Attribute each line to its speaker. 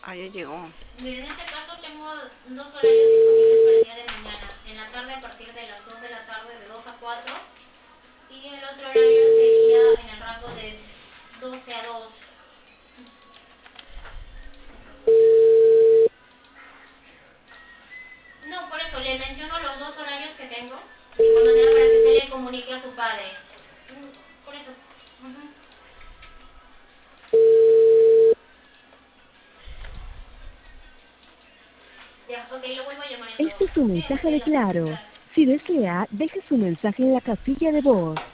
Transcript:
Speaker 1: Ah, ya llegó.
Speaker 2: Mire, en este caso tengo dos horarios disponibles para el día de mañana. En la tarde a partir de las 2 de la tarde, de 2 a 4. Y el otro horario sería en el rango de 12 a 2. No, por eso le menciono los dos horarios que tengo. De igual manera para que usted le comunique a su padre. Por eso. Ujú. Ya, ok, lo vuelvo a llamar
Speaker 3: Este es
Speaker 2: entonces.
Speaker 3: un
Speaker 2: Sí,
Speaker 3: mensaje
Speaker 2: estoy en
Speaker 3: de
Speaker 2: la puerta,
Speaker 3: Claro.
Speaker 2: claro.
Speaker 3: Si desea, deje su mensaje en la casilla de voz.